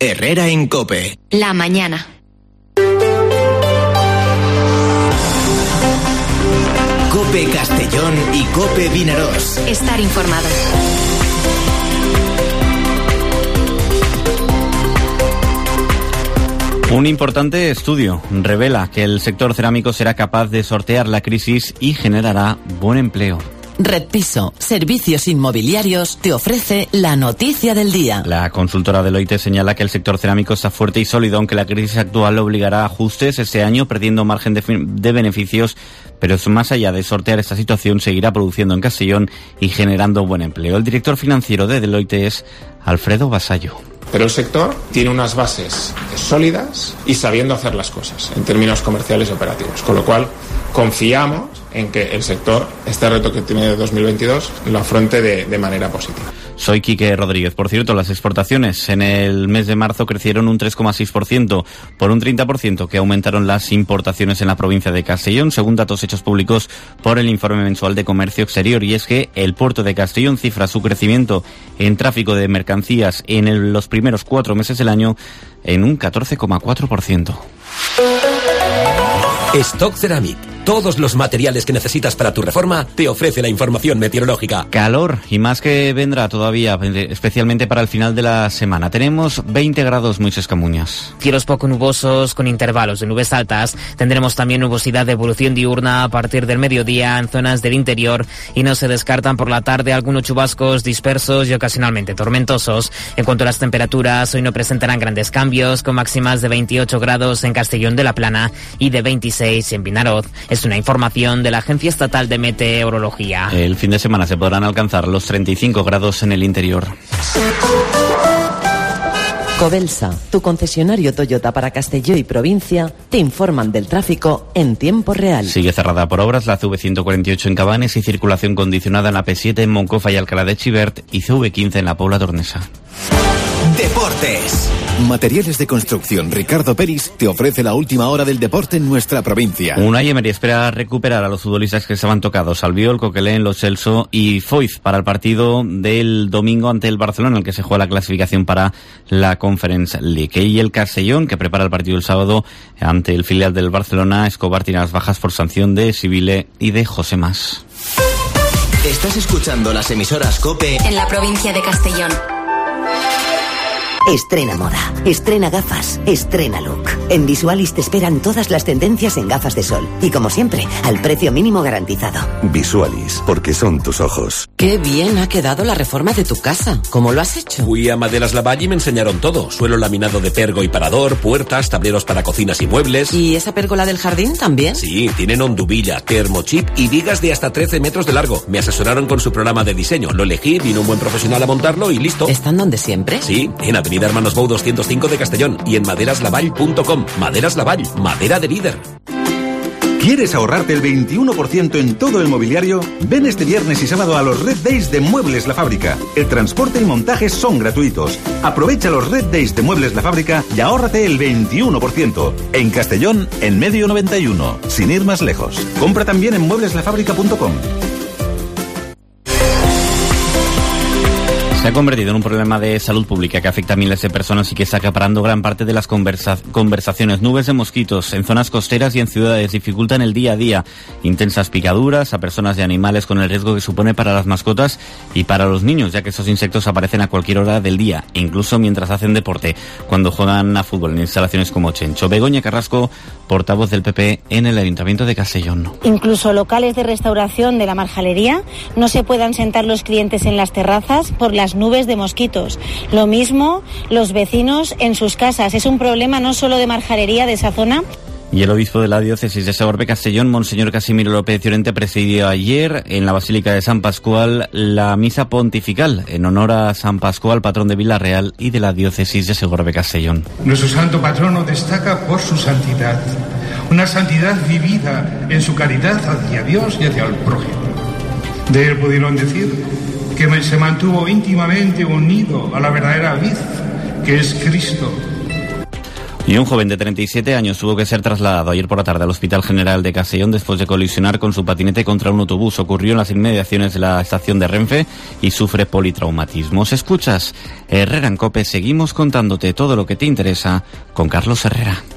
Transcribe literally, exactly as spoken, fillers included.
Herrera en COPE. La mañana. COPE Castellón y COPE Vinaròs. Estar informado. Un importante estudio revela que el sector cerámico será capaz de sortear la crisis y generará buen empleo. Red Piso, servicios inmobiliarios, te ofrece la noticia del día. La consultora Deloitte señala que el sector cerámico está fuerte y sólido, aunque la crisis actual obligará a ajustes este año, perdiendo margen de, de beneficios, pero más allá de sortear esta situación, seguirá produciendo en Castellón y generando buen empleo. El director financiero de Deloitte es Alfredo Vasallo. Pero el sector tiene unas bases sólidas y sabiendo hacer las cosas en términos comerciales y operativos, con lo cual confiamos en que el sector, este reto que tiene de dos mil veintidós, lo afronte de, de manera positiva. Soy Quique Rodríguez. Por cierto, las exportaciones en el mes de marzo crecieron un tres coma seis por ciento, por un treinta por ciento que aumentaron las importaciones en la provincia de Castellón, según datos hechos públicos por el Informe Mensual de Comercio Exterior. Y es que el puerto de Castellón cifra su crecimiento en tráfico de mercancías en el, los primeros cuatro meses del año en un catorce coma cuatro por ciento. Stock Ceramic. Todos los materiales que necesitas para tu reforma te ofrece la información meteorológica. Calor y más que vendrá todavía, especialmente para el final de la semana. Tenemos veinte grados Moisés Camuñas. Cielos poco nubosos con intervalos de nubes altas. Tendremos también nubosidad de evolución diurna a partir del mediodía en zonas del interior y no se descartan por la tarde algunos chubascos dispersos y ocasionalmente tormentosos. En cuanto a las temperaturas, hoy no presentarán grandes cambios, con máximas de veintiocho grados en Castellón de la Plana y de veintiséis en Vinaròs. Es una información de la Agencia Estatal de Meteorología. El fin de semana se podrán alcanzar los treinta y cinco grados en el interior. Covelsa, tu concesionario Toyota para Castelló y provincia, te informan del tráfico en tiempo real. Sigue cerrada por obras la C V ciento cuarenta y ocho en Cabanes y circulación condicionada en la P siete en Moncofa y Alcalá de Xivert y C V quince en la Pobla Tornesa. Deportes. Materiales de construcción Ricardo Peris te ofrece la última hora del deporte en nuestra provincia. Unai Emery espera recuperar a los futbolistas que estaban tocados, Albiol, Coquelin, Lo Celso y Foyth para el partido del domingo ante el Barcelona, en el que se juega la clasificación para la Conference League. Y el Castellón, que prepara el partido el sábado ante el filial del Barcelona, Escobar tiene las bajas por sanción de Sibile y de José Mas. Estás escuchando las emisoras COPE en la provincia de Castellón. Estrena moda, estrena gafas, estrena look. En Visualis te esperan todas las tendencias en gafas de sol. Y como siempre, al precio mínimo garantizado. Visualis, porque son tus ojos. Qué bien ha quedado la reforma de tu casa. ¿Cómo lo has hecho? Fui a Maderas Lavalle y me enseñaron todo. Suelo laminado de pergo y parador, puertas, tableros para cocinas y muebles. ¿Y esa pérgola del jardín también? Sí, tienen onduvilla, termochip y vigas de hasta trece metros de largo. Me asesoraron con su programa de diseño. Lo elegí, vino un buen profesional a montarlo y listo. ¿Están donde siempre? Sí, en Avenida Hermanos Bou doscientos cinco de Castellón y en maderaslavall punto com. Maderas Lavall, madera de líder. ¿Quieres ahorrarte el veintiuno por ciento en todo el mobiliario? Ven este viernes y sábado a los Red Days de Muebles La Fábrica. El transporte y montaje son gratuitos. Aprovecha los Red Days de Muebles La Fábrica y ahórrate el veintiuno por ciento. En Castellón, en Medio noventa y uno. Sin ir más lejos. Compra también en muebles la fábrica punto com. Se ha convertido en un problema de salud pública que afecta a miles de personas y que está acaparando gran parte de las conversa- conversaciones. Nubes de mosquitos en zonas costeras y en ciudades dificultan el día a día. Intensas picaduras a personas y animales con el riesgo que supone para las mascotas y para los niños, ya que estos insectos aparecen a cualquier hora del día, incluso mientras hacen deporte, cuando juegan a fútbol en instalaciones como Chencho. Begoña Carrasco, portavoz del P P en el Ayuntamiento de Castellón. Incluso locales de restauración de la marjalería no se puedan sentar los clientes en las terrazas por las nubes de mosquitos. Lo mismo los vecinos en sus casas. Es un problema no solo de marjalería de esa zona. Y el obispo de la diócesis de Segorbe-Castellón, Monseñor Casimiro López Llorente, presidió ayer en la Basílica de San Pascual la misa pontifical en honor a San Pascual, patrón de Villarreal y de la diócesis de Segorbe-Castellón. Nuestro santo patrono destaca por su santidad, una santidad vivida en su caridad hacia Dios y hacia el prójimo. De él pudieron decir que se mantuvo íntimamente unido a la verdadera vid, que es Cristo. Y un joven de treinta y siete años tuvo que ser trasladado ayer por la tarde al Hospital General de Castellón después de colisionar con su patinete contra un autobús. Ocurrió en las inmediaciones de la estación de Renfe y sufre politraumatismos. Escuchas Herrera en COPE, seguimos contándote todo lo que te interesa con Carlos Herrera.